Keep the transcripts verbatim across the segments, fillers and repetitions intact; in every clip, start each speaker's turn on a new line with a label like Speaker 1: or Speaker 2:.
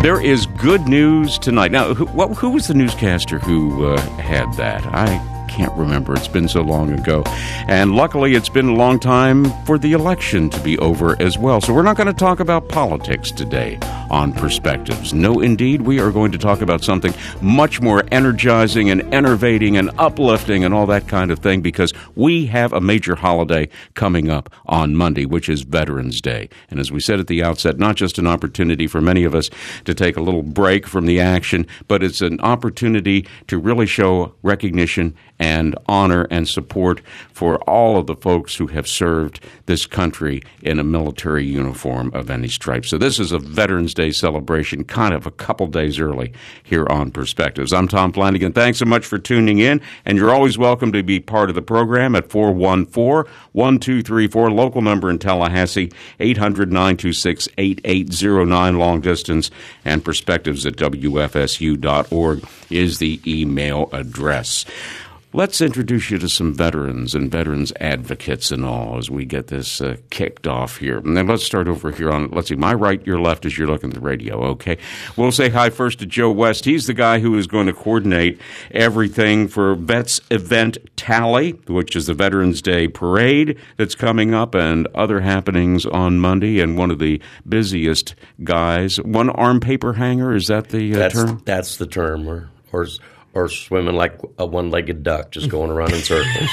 Speaker 1: There is good news tonight. Now, who, what, who was the newscaster who uh, had that? I can't remember. It's been so long ago. And luckily, it's been a long time for the election to be over as well. So we're not going to talk about politics today on Perspectives. No, indeed, we are going to talk about something much more energizing and enervating and uplifting and all that kind of thing, because we have a major holiday coming up on Monday, which is Veterans Day. And as we said at the outset, not just an opportunity for many of us to take a little break from the action, but it's an opportunity to really show recognition and honor and support for all of the folks who have served this country in a military uniform of any stripe. So this is a Veterans Day celebration, kind of a couple days early here on Perspectives. I'm Tom Flanagan. Thanks so much for tuning in, and you're always welcome to be part of the program at four one four, one two three four, local number in Tallahassee, eight hundred, nine two six, eight eight zero nine, long distance, and perspectives at W F S U dot org is the email address. Let's introduce you to some veterans and veterans advocates and all as we get this uh, kicked off here. And then let's start over here on, let's see, my right, your left as you're looking at the radio, okay? We'll say hi first to Joe West. He's the guy who is going to coordinate everything for Vets Event Tally, which is the Veterans Day Parade that's coming up, and other happenings on Monday, and one of the busiest guys. One arm paper hanger, is that the uh,
Speaker 2: that's,
Speaker 1: term?
Speaker 2: That's the term, or or Or swimming like a one-legged duck, just going around in circles.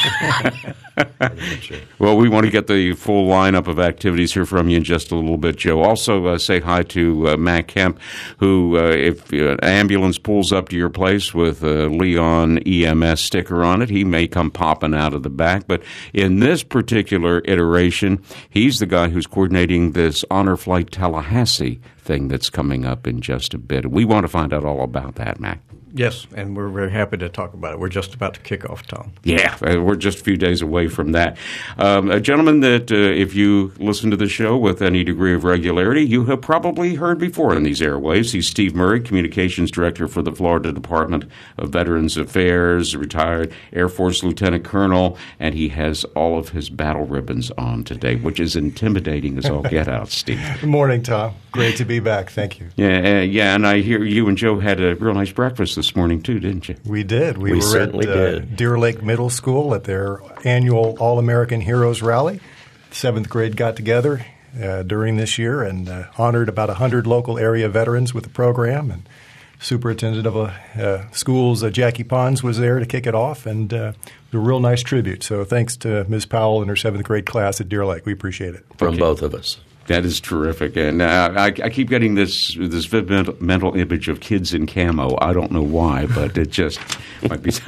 Speaker 1: Well, we want to get the full lineup of activities here from you in just a little bit, Joe. Also, uh, say hi to uh, Matt Kemp, who, uh, if uh, an ambulance pulls up to your place with a Leon E M S sticker on it, he may come popping out of the back. But in this particular iteration, he's the guy who's coordinating this Honor Flight Tallahassee thing that's coming up in just a bit. We want to find out all about that, Matt.
Speaker 3: Yes, and we're very happy to talk about it. We're just about to kick off, Tom.
Speaker 1: Yeah, we're just a few days away from that. Um, a gentleman that, uh, if you listen to the show with any degree of regularity, you have probably heard before in these airwaves. He's Steve Murray, Communications Director for the Florida Department of Veterans Affairs, retired Air Force Lieutenant Colonel, and he has all of his battle ribbons on today, which is intimidating as all get out, Steve.
Speaker 4: Good morning, Tom. Great to be back. Thank you.
Speaker 1: Yeah, uh, yeah, and I hear you and Joe had a real nice breakfast this morning, too, didn't you?
Speaker 4: We did. We,
Speaker 2: we
Speaker 4: were
Speaker 2: certainly
Speaker 4: at uh,
Speaker 2: did.
Speaker 4: Deer Lake Middle School at their annual All-American Heroes Rally. Seventh grade got together uh, during this year and uh, honored about one hundred local area veterans with the program. And superintendent of uh, uh, schools, uh, Jackie Pons, was there to kick it off, and uh, it was a real nice tribute. So thanks to Miz Powell and her seventh grade class at Deer Lake. We appreciate it.
Speaker 2: From
Speaker 1: Okay.
Speaker 2: both of us.
Speaker 1: That is terrific, and uh, I, I keep getting this this vivid mental image of kids in camo. I don't know why, but it just might be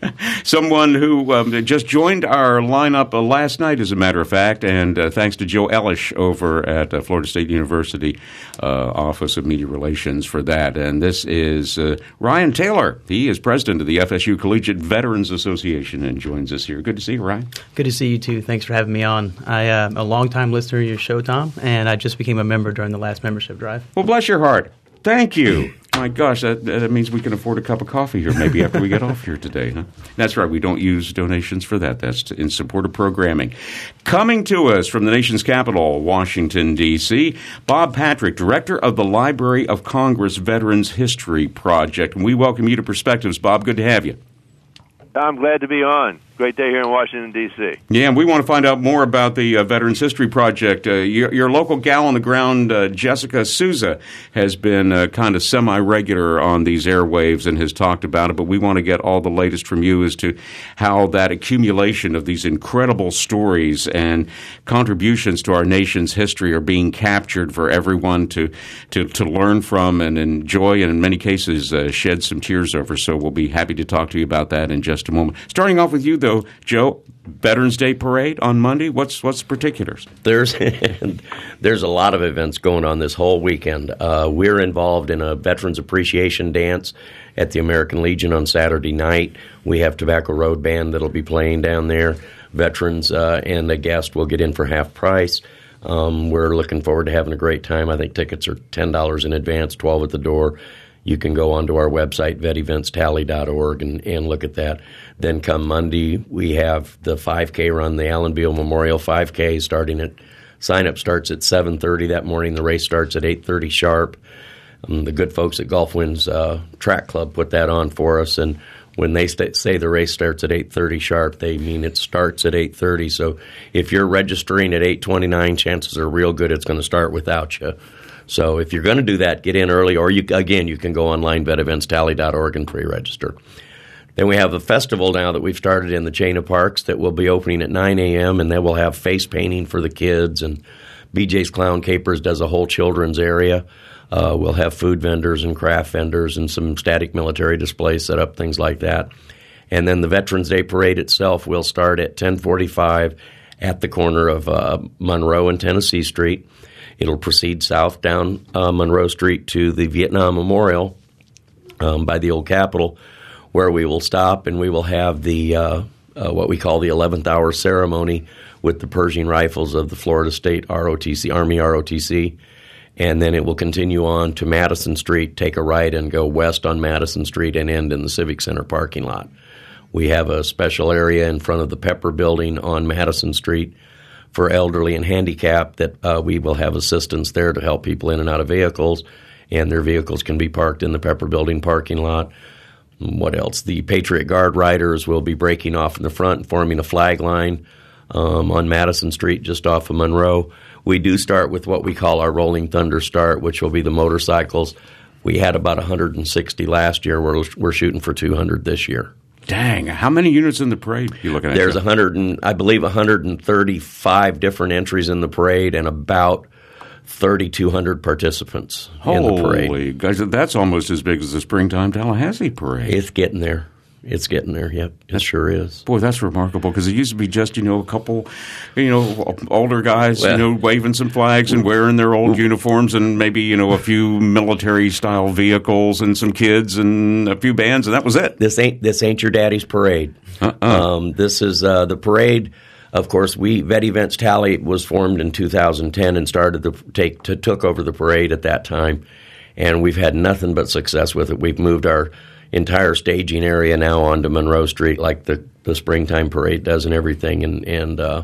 Speaker 1: someone who um, just joined our lineup uh, last night, as a matter of fact, and uh, thanks to Joe Elish over at uh, Florida State University uh, Office of Media Relations for that. And this is uh, Ryan Taylor. He is president of the F S U Collegiate Veterans Association and joins us here. Good to see you, Ryan.
Speaker 5: Good to see you, too. Thanks for having me on. I, uh, I'm a longtime listener to your show, Tom, and I just became a member during the last membership drive.
Speaker 1: Well, bless your heart. Thank you. My gosh, that, that means we can afford a cup of coffee here maybe after we get off here today. Huh? That's right. We don't use donations for that. That's in support of programming. Coming to us from the nation's capital, Washington, D C, Bob Patrick, Director of the Library of Congress Veterans History Project. And we welcome you to Perspectives. Bob, good to have you.
Speaker 6: I'm glad to be on. Great day here in Washington, D C
Speaker 1: Yeah, and we want to find out more about the uh, Veterans History Project. Uh, your, your local gal on the ground, uh, Jessica Souza, has been uh, kind of semi-regular on these airwaves and has talked about it, but we want to get all the latest from you as to how that accumulation of these incredible stories and contributions to our nation's history are being captured for everyone to, to, to learn from and enjoy, and in many cases uh, shed some tears over. So we'll be happy to talk to you about that in just a moment. Starting off with you, though, Joe, Veterans Day Parade on Monday. What's what's the particulars?
Speaker 2: There's there's a lot of events going on this whole weekend. Uh, we're involved in a Veterans Appreciation Dance at the American Legion on Saturday night. We have Tobacco Road Band that'll be playing down there. Veterans uh, and the guest will get in for half price. Um, we're looking forward to having a great time. I think tickets are ten dollars in advance, twelve dollars at the door. You can go onto our website, vet events tally dot org, and, and look at that. Then come Monday, we have the five K run, the Allen Beal Memorial five K, starting at, sign-up starts at seven thirty that morning. The race starts at eight thirty sharp. Um, the good folks at Gulf Winds uh, Track Club put that on for us, and when they st- say the race starts at eight thirty sharp, they mean it starts at eight thirty. So if you're registering at eight twenty-nine, chances are real good it's going to start without you. So if you're going to do that, get in early, or you, again, you can go online, vet events tally dot org, and pre-register. Then we have a festival now that we've started in the chain of parks that will be opening at nine a.m., and then we'll have face painting for the kids, and B J's Clown Capers does a whole children's area. Uh, we'll have food vendors and craft vendors and some static military displays set up, things like that. And then the Veterans Day Parade itself will start at ten forty-five at the corner of uh, Monroe and Tennessee Street. It'll proceed south down uh, Monroe Street to the Vietnam Memorial um, by the old Capitol, where we will stop and we will have the uh, uh, what we call the eleventh hour ceremony with the Pershing Rifles of the Florida State R O T C, Army R O T C. And then it will continue on to Madison Street, take a right, and go west on Madison Street and end in the Civic Center parking lot. We have a special area in front of the Pepper Building on Madison Street for elderly and handicapped that uh, we will have assistance there to help people in and out of vehicles, and their vehicles can be parked in the Pepper Building parking lot. What else? The Patriot Guard riders will be breaking off in the front and forming a flag line um, on Madison Street just off of Monroe. We do start with what we call our Rolling Thunder start, which will be the motorcycles. We had about one hundred sixty last year. We're, we're shooting for two hundred this year.
Speaker 1: Dang. How many units in the parade are you looking at?
Speaker 2: There's one hundred and, I believe one hundred thirty-five different entries in the parade and about thirty-two hundred participants
Speaker 1: Holy
Speaker 2: in the parade.
Speaker 1: Holy guys, that's almost as big as the Springtime Tallahassee Parade.
Speaker 2: It's getting there. It's getting there, yep. It
Speaker 1: that,
Speaker 2: sure is.
Speaker 1: Boy, that's remarkable, because it used to be just, you know, a couple, you know, older guys, well, you know, waving some flags and wearing their old uniforms, and maybe, you know, a few military-style vehicles and some kids and a few bands, and that was it.
Speaker 2: This ain't this ain't your daddy's parade. Uh-uh. Um, this is uh, the parade. Of course, we Vet Events Tally was formed in two thousand ten and started to take to, took over the parade at that time, and we've had nothing but success with it. We've moved our entire staging area now onto Monroe Street, like the, the Springtime Parade does and everything, and and uh,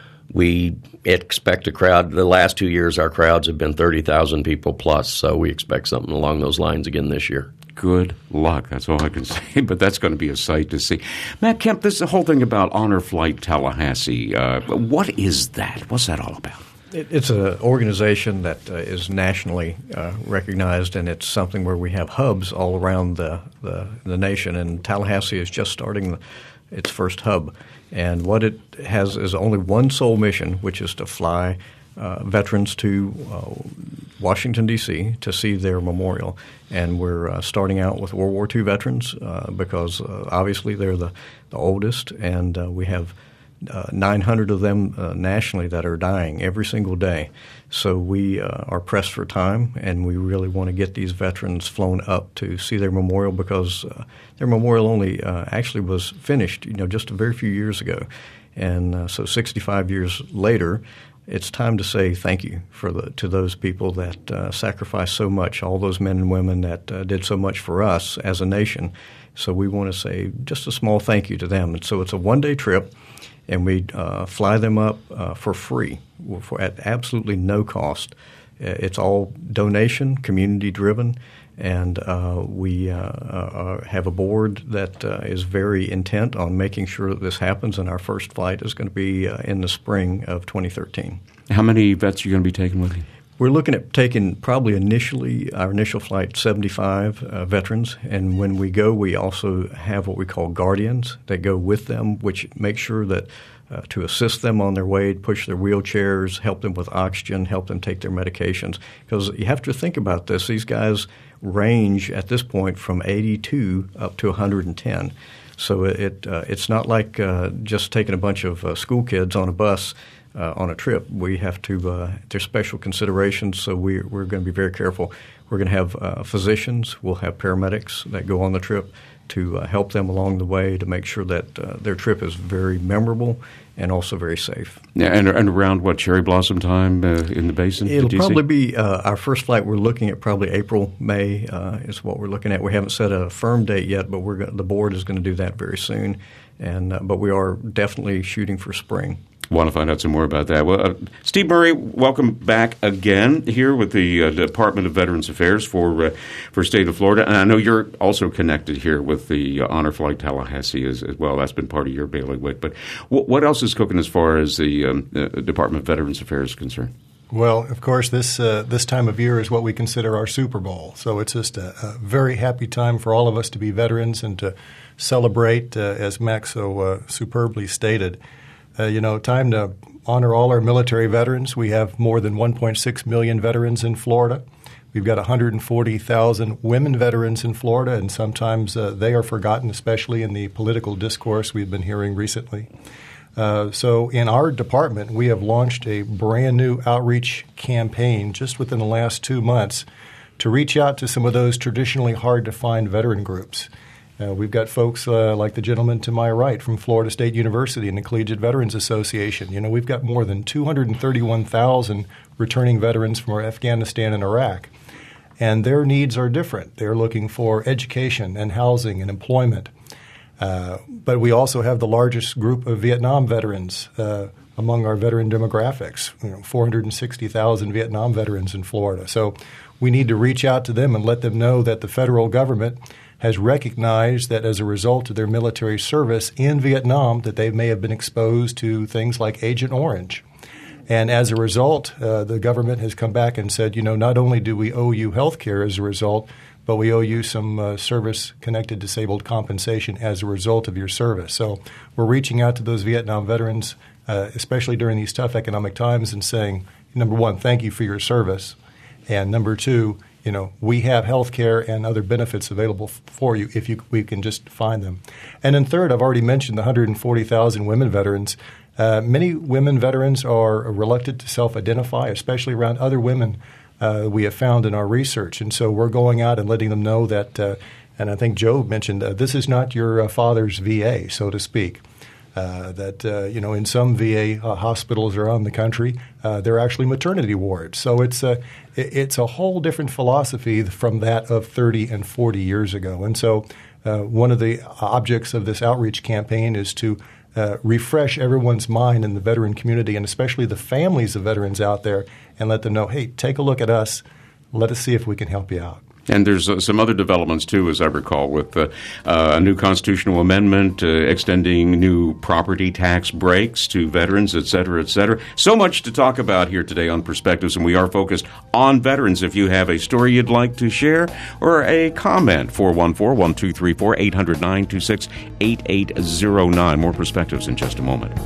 Speaker 2: we expect a crowd. The last two years, our crowds have been thirty thousand people plus, so we expect something along those lines again this year.
Speaker 1: Good luck. That's all I can say, but that's going to be a sight to see. Matt Kemp, this is the whole thing about Honor Flight Tallahassee. Uh, what is that? What's that all about?
Speaker 3: It, it's an organization that uh, is nationally uh, recognized, and it's something where we have hubs all around the, the, the nation, and Tallahassee is just starting the, its first hub. And what it has is only one sole mission, which is to fly uh, veterans to uh, Washington, D C to see their memorial. And we're uh, starting out with World War Two veterans uh, because uh, obviously they're the, the oldest, and uh, we have Uh, nine hundred of them uh, nationally that are dying every single day. So we uh, are pressed for time, and we really want to get these veterans flown up to see their memorial, because uh, their memorial only uh, actually was finished, you know, just a very few years ago. And uh, so sixty-five years later, it's time to say thank you for the, to those people that uh, sacrificed so much, all those men and women that uh, did so much for us as a nation. So we want to say just a small thank you to them. And so it's a one-day trip, and we uh, fly them up uh, for free for, at absolutely no cost. It's all donation, community-driven, and uh, we uh, uh, have a board that uh, is very intent on making sure that this happens, and our first flight is going to be uh, in the spring of twenty thirteen.
Speaker 1: How many vets are you going to be taking with you?
Speaker 3: We're looking at taking probably initially our initial flight seventy-five uh, veterans, and when we go, we also have what we call guardians that go with them, which make sure that uh, to assist them on their way, push their wheelchairs, help them with oxygen, help them take their medications. Because you have to think about this. These guys range at this point from eighty-two up to one hundred ten. So it uh, it's not like uh, just taking a bunch of uh, school kids on a bus Uh, on a trip. We have to uh, – there's special considerations, so we, we're going to be very careful. We're going to have uh, physicians. We'll have paramedics that go on the trip to uh, help them along the way to make sure that uh, their trip is very memorable and also very safe.
Speaker 1: Yeah, and, and around, what, cherry blossom time uh, in the basin?
Speaker 3: It'll probably be uh, our first flight. We're looking at probably April, May uh, is what we're looking at. We haven't set a firm date yet, but we're go- the board is going to do that very soon. And uh, but we are definitely shooting for spring.
Speaker 1: Want to find out some more about that. Well, uh, Steve Murray, welcome back again here with the uh, Department of Veterans Affairs for uh, for State of Florida. And I know you're also connected here with the uh, Honor Flight Tallahassee as, as well. That's been part of your bailiwick. But w- what else is cooking as far as the um, uh, Department of Veterans Affairs is concerned?
Speaker 4: Well, of course, this uh, this time of year is what we consider our Super Bowl. So it's just a, a very happy time for all of us to be veterans and to celebrate, uh, as Max so uh, superbly stated. Uh, you know, time to honor all our military veterans. We have more than one point six million veterans in Florida. We've got one hundred forty thousand women veterans in Florida, and sometimes uh, they are forgotten, especially in the political discourse we've been hearing recently. Uh, so in our department, we have launched a brand new outreach campaign just within the last two months to reach out to some of those traditionally hard-to-find veteran groups. Uh, we've got folks uh, like the gentleman to my right from Florida State University and the Collegiate Veterans Association. You know, we've got more than two hundred thirty-one thousand returning veterans from Afghanistan and Iraq, and their needs are different. They're looking for education and housing and employment. Uh, but we also have the largest group of Vietnam veterans uh, among our veteran demographics, you know, four hundred sixty thousand Vietnam veterans in Florida. So we need to reach out to them and let them know that the federal government has recognized that as a result of their military service in Vietnam that they may have been exposed to things like Agent Orange. And as a result, uh, the government has come back and said, you know, not only do we owe you health care as a result, but we owe you some uh, service-connected disabled compensation as a result of your service. So we're reaching out to those Vietnam veterans, uh, especially during these tough economic times, and saying, number one, thank you for your service. And number two, you know, we have health care and other benefits available f- for you if you, we can just find them. And then third, I've already mentioned the one hundred forty thousand women veterans. Uh, many women veterans are reluctant to self-identify, especially around other women uh, we have found in our research. And so we're going out and letting them know that, uh, and I think Joe mentioned, uh, this is not your uh, father's V A, so to speak. Uh, that, uh, you know, in some V A uh, hospitals around the country, uh, they're actually maternity wards. So it's a, it's a whole different philosophy from that of thirty and forty years ago. And so uh, one of the objects of this outreach campaign is to uh, refresh everyone's mind in the veteran community, and especially the families of veterans out there, and let them know, hey, take a look at us. Let us see if we can help you out.
Speaker 1: And there's uh, some other developments, too, as I recall, with uh, uh, a new constitutional amendment uh, extending new property tax breaks to veterans, et cetera, et cetera. So much to talk about here today on Perspectives, and we are focused on veterans. If you have a story you'd like to share or a comment, four one four, one two three four, eight hundred, nine two six, eight eight zero nine. More Perspectives in just a moment.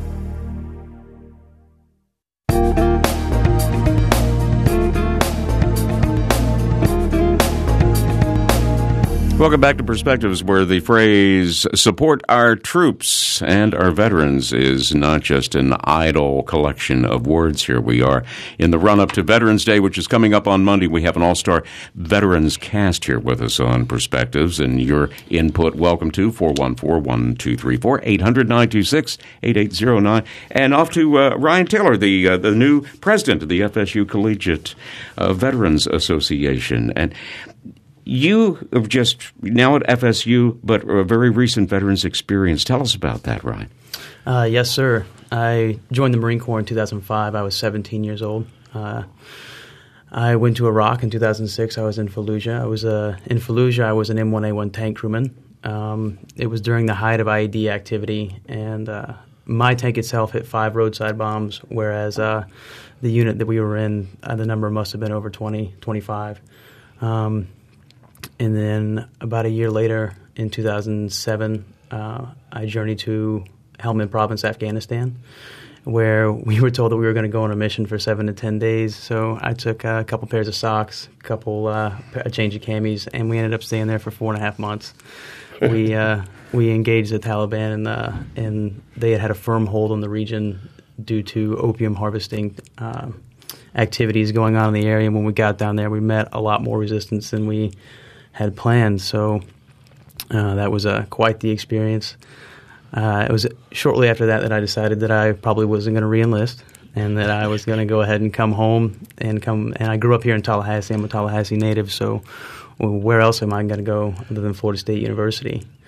Speaker 1: Welcome back to Perspectives, where the phrase support our troops and our veterans is not just an idle collection of words. Here we are in the run-up to Veterans Day, which is coming up on Monday. We have an all-star veterans cast here with us on Perspectives, and your input, welcome to four one four, one two three four, eight hundred, nine two six, eight eight zero nine. And off to uh, Ryan Taylor, the uh, the new president of the F S U Collegiate uh, Veterans Association. And you have just now at F S U, but a very recent veterans experience. Tell us about that, Ryan.
Speaker 5: Uh, yes, sir. I joined the Marine Corps in two thousand five. I was seventeen years old. Uh, I went to Iraq in two thousand six. I was in Fallujah. I was uh, in Fallujah. I was an M one A one tank crewman. Um, it was during the height of I E D activity, and uh, my tank itself hit five roadside bombs, whereas uh, the unit that we were in, uh, the number must have been over twenty, twenty-five. Um, And then about a year later, in two thousand seven, uh, I journeyed to Helmand Province, Afghanistan, where we were told that we were going to go on a mission for seven to ten days. So I took uh, a couple pairs of socks, a couple uh, a change of camis, and we ended up staying there for four and a half months. we uh, we engaged the Taliban, and, uh, and they had had a firm hold on the region due to opium harvesting uh, activities going on in the area. And when we got down there, we met a lot more resistance than we had planned, so uh, that was uh, quite the experience. Uh, it was shortly after that that I decided that I probably wasn't going to re-enlist, and that I was going to go ahead and come home and come. And I grew up here in Tallahassee. I'm a Tallahassee native, so where else am I going to go other than Florida State University?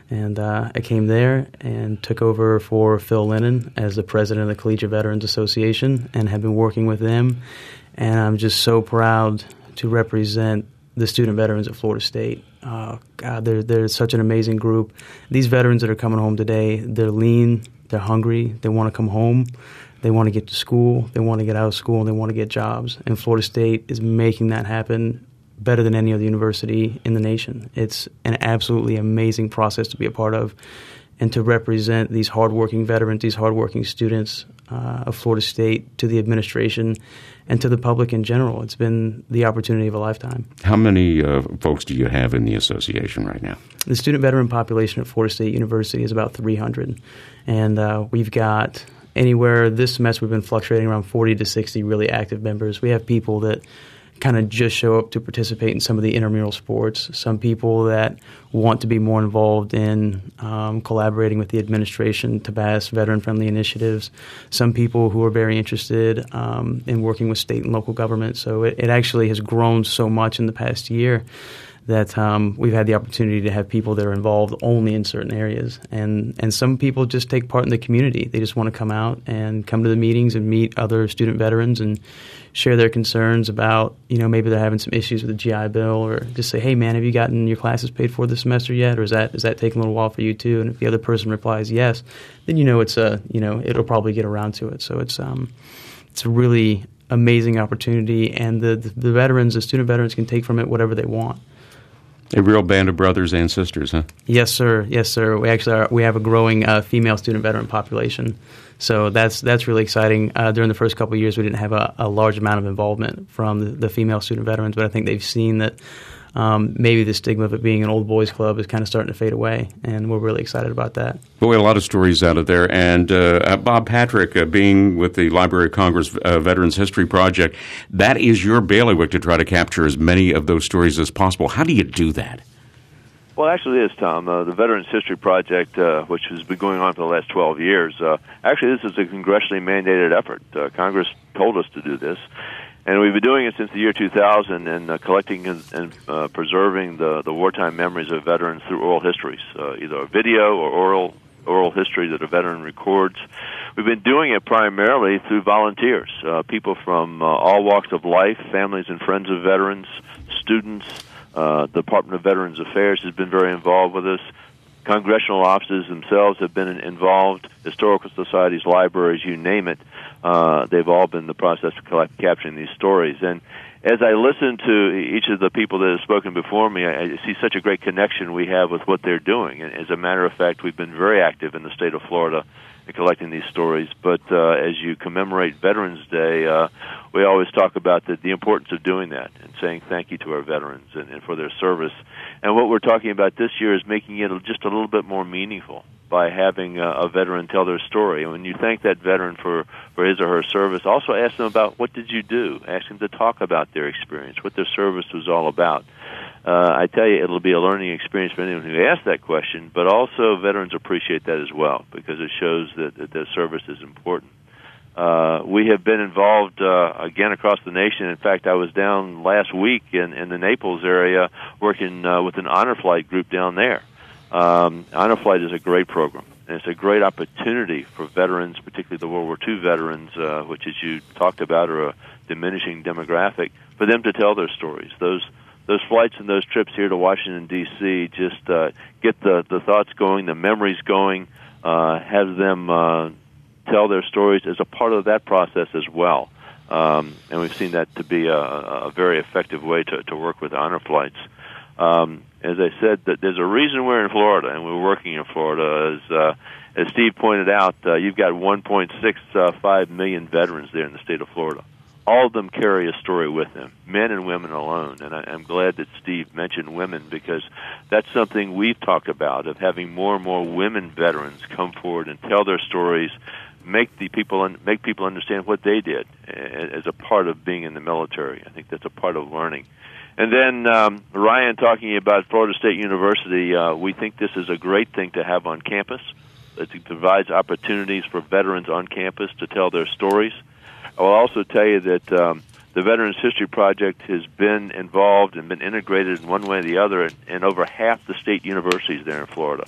Speaker 5: And uh, I came there and took over for Phil Lennon as the president of the Collegiate Veterans Association and have been working with them. And I'm just so proud to represent the student veterans at Florida State. Uh, God, they're, they're such an amazing group. These veterans that are coming home today, they're lean, they're hungry, they want to come home, they want to get to school, they want to get out of school, and they want to get jobs. And Florida State is making that happen better than any other university in the nation. It's an absolutely amazing process to be a part of and to represent these hardworking veterans, these hardworking students uh, of Florida State to the administration and to the public in general. It's been the opportunity of a lifetime.
Speaker 1: How many uh, folks do you have in the association right now?
Speaker 5: The student veteran population at Florida State University is about three hundred. And uh, we've got anywhere this semester we've been fluctuating around forty to sixty really active members. We have people that kind of just show up to participate in some of the intramural sports, some people that want to be more involved in um, collaborating with the administration to pass veteran-friendly initiatives, some people who are very interested um, in working with state and local government. So it, it actually has grown so much in the past year that um, we've had the opportunity to have people that are involved only in certain areas. And, and some people just take part in the community. They just want to come out and come to the meetings and meet other student veterans and share their concerns about, you know, maybe they're having some issues with the G I Bill, or just say, hey, man, have you gotten your classes paid for this semester yet? Or is that is that taking a little while for you too? And if the other person replies yes, then you know it's a, you know, it'll probably get around to it. So it's um, it's a really amazing opportunity, and the, the, the veterans, the student veterans can take from it whatever they want.
Speaker 1: A real band of brothers and sisters, huh?
Speaker 5: Yes, sir. Yes, sir. We actually are, we have a growing uh, female student veteran population, so that's that's really exciting. Uh, during the first couple of years, we didn't have a, a large amount of involvement from the, the female student veterans, but I think they've seen that um, maybe the stigma of it being an old boys club is kind of starting to fade away, and we're really excited about that.
Speaker 1: Well, we had a lot of stories out of there, and uh, Bob Patrick, uh, being with the Library of Congress uh, Veterans History Project, that is your bailiwick to try to capture as many of those stories as possible. How do you do that?
Speaker 6: Well, actually, it is, Tom. Uh, the Veterans History Project, uh, which has been going on for the last twelve years, uh, actually, this is a congressionally mandated effort. Uh, Congress told us to do this, and we've been doing it since the year two thousand, and uh, collecting and, and uh, preserving the, the wartime memories of veterans through oral histories, uh, either a video or oral oral history that a veteran records. We've been doing it primarily through volunteers, uh, people from uh, all walks of life, families and friends of veterans, students. Uh, the Department of Veterans Affairs has been very involved with us. Congressional offices themselves have been involved. Historical societies, libraries, you name it. Uh, they've all been in the process of collect, capturing these stories. And as I listen to each of the people that have spoken before me, I, I see such a great connection we have with what they're doing. And as a matter of fact, we've been very active in the state of Florida in collecting these stories. But uh, as you commemorate Veterans Day, uh, we always talk about the, the importance of doing that and saying thank you to our veterans and, and for their service. And what we're talking about this year is making it just a little bit more meaningful by having a, a veteran tell their story. And when you thank that veteran for, for his or her service, also ask them about what did you do. Ask them to talk about their experience, what their service was all about. Uh, I tell you, it'll be a learning experience for anyone who asks that question, but also veterans appreciate that as well because it shows that, that their service is important. Uh, we have been involved, uh, again, across the nation. In fact, I was down last week in, in the Naples area working uh, with an honor flight group down there. Um, honor flight is a great program, and it's a great opportunity for veterans, particularly the World War Two veterans, uh, which, as you talked about, are a diminishing demographic, for them to tell their stories. Those Those flights and those trips here to Washington, D C just uh, get the, the thoughts going, the memories going, uh, have them uh, tell their stories as a part of that process as well. Um, and we've seen that to be a, a very effective way to, to work with honor flights. Um, as I said, that there's a reason we're in Florida, and we're working in Florida. As, uh, as Steve pointed out, uh, you've got one point six five million veterans there in the state of Florida. All of them carry a story with them, men and women alone. And I, I'm glad that Steve mentioned women because that's something we've talked about, of having more and more women veterans come forward and tell their stories, make the people make people understand what they did as a part of being in the military. I think that's a part of learning. And then um, Ryan talking about Florida State University, uh, we think this is a great thing to have on campus. It provides opportunities for veterans on campus to tell their stories. I will also tell you that um, the Veterans History Project has been involved and been integrated in one way or the other in, in over half the state universities there in Florida.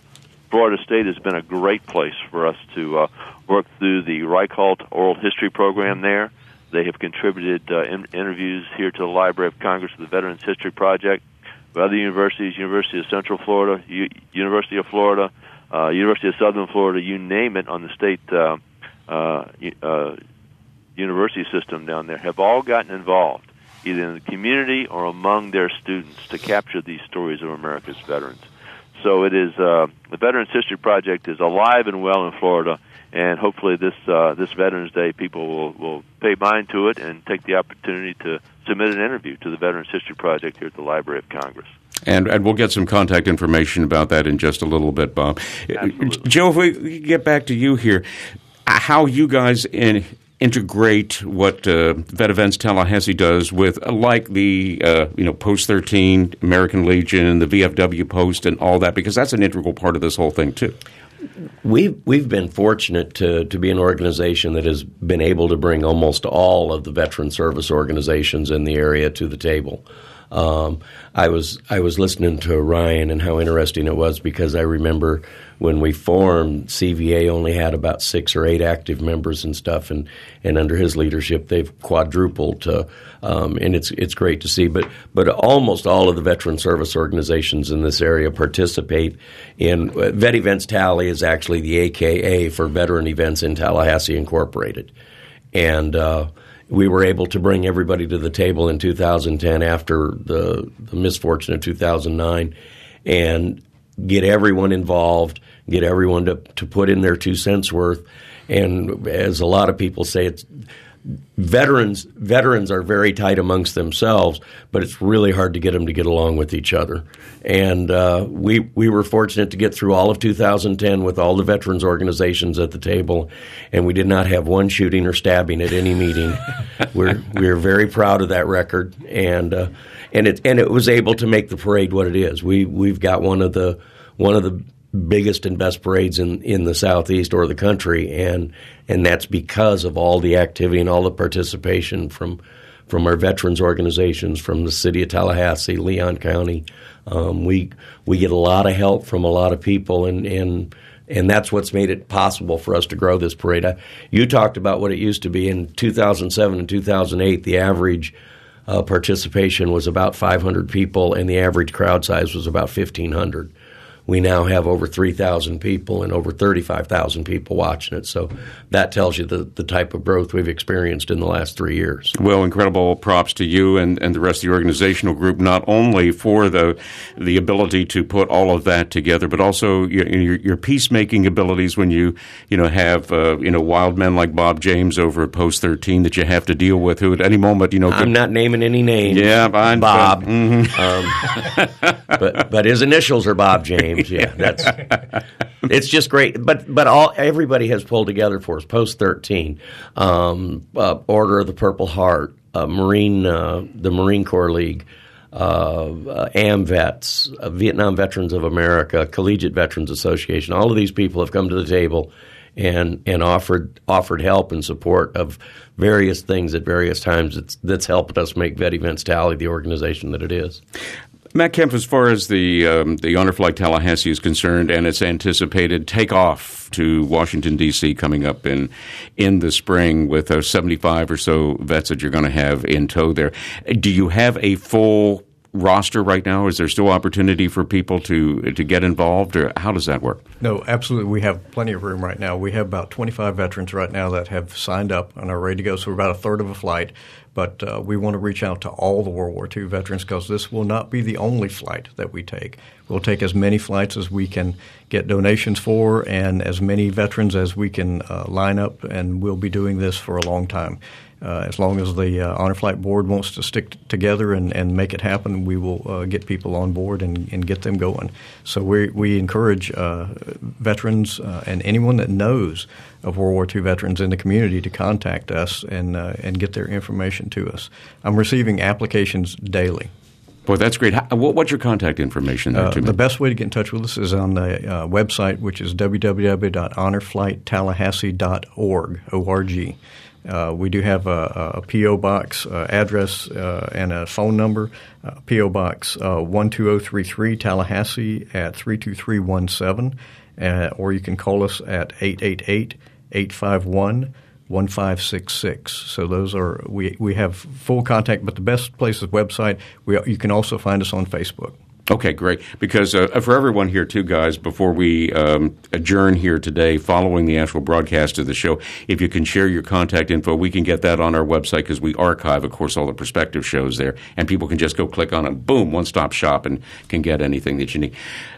Speaker 6: Florida State has been a great place for us to uh, work through the Reichalt Oral History Program there. They have contributed uh, in- interviews here to the Library of Congress to the Veterans History Project. Other universities, University of Central Florida, U- University of Florida, uh, University of Southern Florida, you name it, on the state uh, uh, uh, university system down there, have all gotten involved, either in the community or among their students, to capture these stories of America's veterans. So it is uh, the Veterans History Project is alive and well in Florida, and hopefully this uh, this Veterans Day, people will, will pay mind to it and take the opportunity to submit an interview to the Veterans History Project here at the Library of Congress.
Speaker 1: And, and we'll get some contact information about that in just a little bit, Bob.
Speaker 6: Absolutely.
Speaker 1: Joe, if we get back to you here, how you guys in, integrate what uh, Vet Events Tallahassee does with, uh, like the uh, you know Post thirteen, American Legion, the V F W Post, and all that, because that's an integral part of this whole thing too.
Speaker 2: We've, we've been fortunate to, to be an organization that has been able to bring almost all of the veteran service organizations in the area to the table. Um, I was I was listening to Ryan and how interesting it was, because I remember when we formed, C V A only had about six or eight active members and stuff, and, and under his leadership they've quadrupled to, um, and it's it's great to see. But but almost all of the veteran service organizations in this area participate in uh, Vet Events Tally is actually the A K A for Veteran Events in Tallahassee Incorporated, and uh, we were able to bring everybody to the table in two thousand ten after the, the misfortune of two thousand nine, and get everyone involved, get everyone to, to put in their two cents worth. And as a lot of people say, it's veterans veterans are very tight amongst themselves, but it's really hard to get them to get along with each other. And uh, we we were fortunate to get through all of two thousand ten with all the veterans organizations at the table, and we did not have one shooting or stabbing at any meeting. we're we're very proud of that record, and uh, and it and it was able to make the parade what it is. We we've got one of the one of the biggest and best parades in, in the Southeast or the country, and and that's because of all the activity and all the participation from from our veterans organizations, from the city of Tallahassee, Leon County. Um, we we get a lot of help from a lot of people, and and and that's what's made it possible for us to grow this parade. I, you talked about what it used to be in two thousand seven and two thousand eight. The average uh, participation was about five hundred people, and the average crowd size was about fifteen hundred. We now have over three thousand people and over thirty-five thousand people watching it. So that tells you the, the type of growth we've experienced in the last three years.
Speaker 1: Well, incredible props to you and, and the rest of the organizational group, not only for the the ability to put all of that together, but also your, your, your peacemaking abilities when you you know have uh, you know wild men like Bob James over at Post thirteen that you have to deal with, who at any moment you know.
Speaker 2: I'm
Speaker 1: could,
Speaker 2: not naming any names.
Speaker 1: Yeah, fine,
Speaker 2: Bob.
Speaker 1: But, mm-hmm.
Speaker 2: um, but but his initials are Bob James. Yeah, that's it's just great. But but all everybody has pulled together for us. Post thirteen, um, uh, Order of the Purple Heart, uh, Marine, uh, the Marine Corps League, uh, uh, AMVETS, uh, Vietnam Veterans of America, Collegiate Veterans Association. All of these people have come to the table and and offered offered help and support of various things at various times. It's, that's helped us make Vet Events Tally the organization that it is.
Speaker 1: Matt Kemp, as far as the um, the Honor Flight Tallahassee is concerned, and its anticipated takeoff to Washington, D C coming up in in the spring with uh, seventy-five or so vets that you're going to have in tow there, do you have a full roster right now? Is there still opportunity for people to to get involved, or how does that work?
Speaker 3: No, absolutely. We have plenty of room right now. We have about twenty-five veterans right now that have signed up and are ready to go, so we're about a third of a flight. But uh, we want to reach out to all the World War Two veterans because this will not be the only flight that we take. We'll take as many flights as we can get donations for and as many veterans as we can uh, line up, and we'll be doing this for a long time. Uh, as long as the uh, Honor Flight Board wants to stick t- together and, and make it happen, we will uh, get people on board and, and get them going. So we we encourage uh, veterans uh, and anyone that knows of World War Two veterans in the community to contact us and uh, and get their information to us. I'm receiving applications daily.
Speaker 1: Boy, that's great. How, what's your contact information there,
Speaker 3: uh,
Speaker 1: Jimmy?
Speaker 3: The best way to get in touch with us is on the uh, website, which is w w w dot honor flight tallahassee dot org, O R G. Uh, we do have a, a P O box uh, address uh, and a phone number. Uh, P O box uh, one two zero three three Tallahassee at three two three one seven, uh, or you can call us at eight eight eight, eight five one, one five six six. So those are we we have full contact, but the best place is the website. We, you can also find us on Facebook.
Speaker 1: Okay, great. Because uh, for everyone here, too, guys, before we um, adjourn here today, following the actual broadcast of the show, if you can share your contact info, we can get that on our website because we archive, of course, all the prospective shows there, and people can just go click on it, boom, one-stop shop, and can get anything that you need.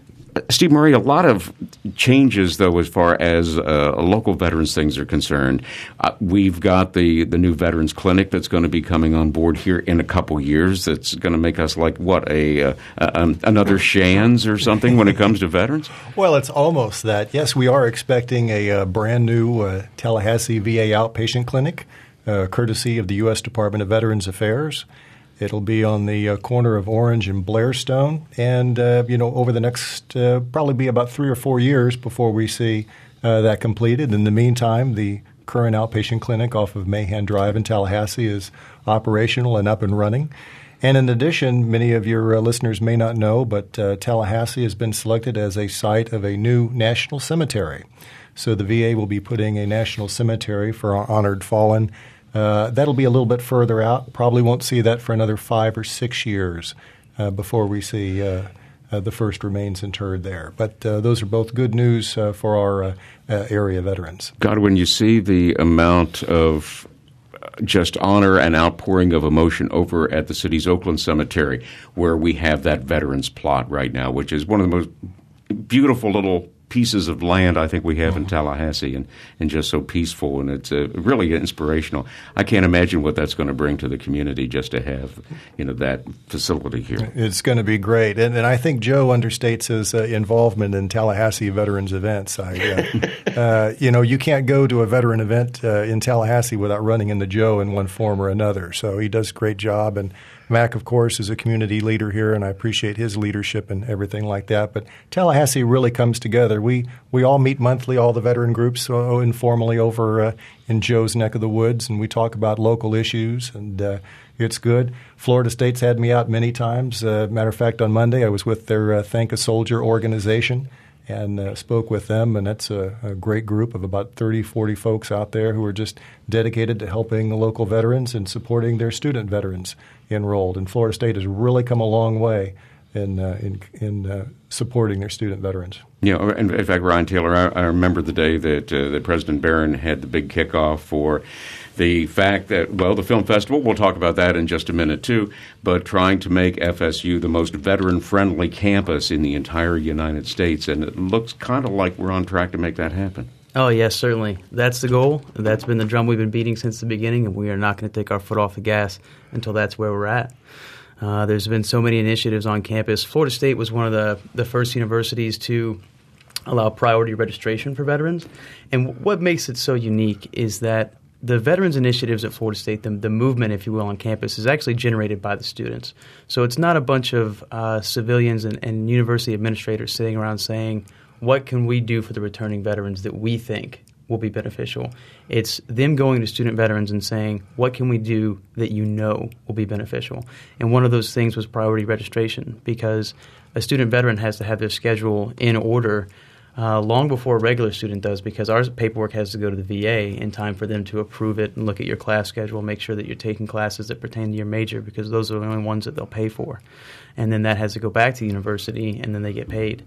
Speaker 1: Steve Murray, a lot of changes, though, as far as uh, local veterans things are concerned. Uh, we've got the, the new Veterans Clinic that's going to be coming on board here in a couple years. That's going to make us like, what, a uh, um, another Shands or something when it comes to veterans?
Speaker 4: Well, it's almost that. Yes, we are expecting a, a brand new uh, Tallahassee V A outpatient clinic, uh, courtesy of the U S Department of Veterans Affairs. It'll be on the uh, corner of Orange and Blairstone, and uh, you know, over the next uh, probably be about three or four years before we see uh, that completed. In the meantime, the current outpatient clinic off of Mahan Drive in Tallahassee is operational and up and running. And in addition, many of your uh, listeners may not know, but uh, Tallahassee has been selected as a site of a new national cemetery. So the V A will be putting a national cemetery for our honored fallen. Uh, that'll be a little bit further out. Probably won't see that for another five or six years uh, before we see uh, uh, the first remains interred there. But uh, those are both good news uh, for our uh, uh, area veterans.
Speaker 1: God, when you see the amount of just honor and outpouring of emotion over at the city's Oakland Cemetery, where we have that veterans plot right now, which is one of the most beautiful little pieces of land I think we have in Tallahassee, and, and just so peaceful, and it's uh, really inspirational. I can't imagine what that's going to bring to the community just to have, you know, that facility here.
Speaker 4: It's going to be great, and, and I think Joe understates his uh, involvement in Tallahassee veterans events. I, uh, uh, you know, you can't go to a veteran event uh, in Tallahassee without running into Joe in one form or another. So he does a great job, and Mac, of course, is a community leader here, and I appreciate his leadership and everything like that. But Tallahassee really comes together. We we all meet monthly, all the veteran groups, uh, informally over uh, in Joe's neck of the woods, and we talk about local issues, and uh, it's good. Florida State's had me out many times. Uh, matter of fact, on Monday I was with their uh, Thank a Soldier organization and uh, spoke with them, and that's a, a great group of about thirty, forty folks out there who are just dedicated to helping the local veterans and supporting their student veterans enrolled. And Florida State has really come a long way in uh, in, in uh, supporting their student veterans.
Speaker 1: Yeah, you know, in, in fact, Ryan Taylor, I, I remember the day that, uh, that President Barron had the big kickoff for the fact that, well, the film festival, we'll talk about that in just a minute too, but trying to make F S U the most veteran-friendly campus in the entire United States, and it looks kind of like we're on track to make that happen.
Speaker 5: Oh, yes, certainly. That's the goal. That's been the drum we've been beating since the beginning, and we are not going to take our foot off the gas until that's where we're at. Uh, there's been so many initiatives on campus. Florida State was one of the, the first universities to allow priority registration for veterans. And what makes it so unique is that the veterans initiatives at Florida State, the, the movement, if you will, on campus, is actually generated by the students. So it's not a bunch of uh, civilians and, and university administrators sitting around saying, what can we do for the returning veterans that we think will be beneficial? It's them going to student veterans and saying, what can we do that you know will be beneficial? And one of those things was priority registration, because a student veteran has to have their schedule in order uh, long before a regular student does, because our paperwork has to go to the V A in time for them to approve it and look at your class schedule, make sure that you're taking classes that pertain to your major, because those are the only ones that they'll pay for. And then that has to go back to the university, and then they get paid.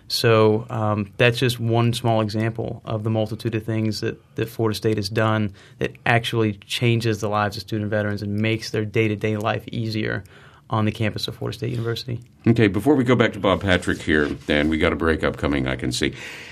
Speaker 5: So um, that's just one small example of the multitude of things that, that Florida State has done that actually changes the lives of student veterans and makes their day-to-day life easier on the campus of Florida State University.
Speaker 1: Okay, before we go back to Bob Patrick here, and we got a break upcoming, I can see.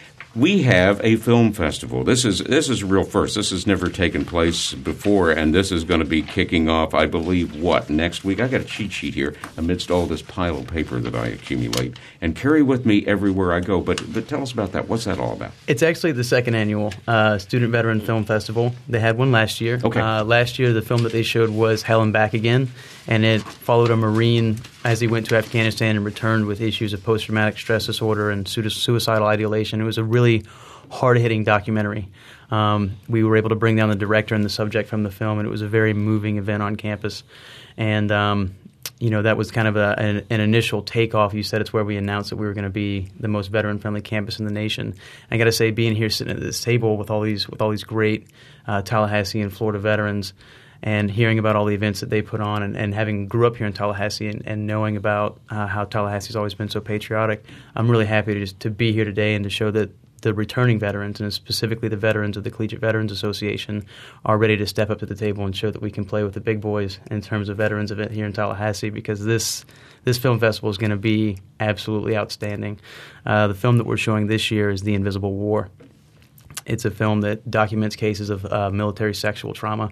Speaker 1: We have a film festival. This is this is a real first. This has never taken place before, and this is going to be kicking off, I believe, what, next week? I got a cheat sheet here amidst all this pile of paper that I accumulate and carry with me everywhere I go. But, but tell us about that. What's that all about?
Speaker 5: It's actually the second annual uh, Student Veteran Film Festival. They had one last year.
Speaker 1: Okay.
Speaker 5: Uh, last year, the film that they showed was Hell and Back Again, and it followed a Marine as he went to Afghanistan and returned with issues of post-traumatic stress disorder and suicidal ideation. It was a really hard-hitting documentary. Um, we were able to bring down the director and the subject from the film, and it was a very moving event on campus. And, um, you know, that was kind of a, an, an initial takeoff. You said it's where we announced that we were going to be the most veteran-friendly campus in the nation. I got to say, being here sitting at this table with all these with all these great uh, Tallahassee and Florida veterans, and hearing about all the events that they put on, and, and having grew up here in Tallahassee and, and knowing about uh, how Tallahassee's always been so patriotic, I'm really happy to just to be here today and to show that the returning veterans, and specifically the veterans of the Collegiate Veterans Association, are ready to step up to the table and show that we can play with the big boys in terms of veterans event here in Tallahassee, because this this film festival is going to be absolutely outstanding. Uh, the film that we're showing this year is The Invisible War. It's a film that documents cases of uh, military sexual trauma.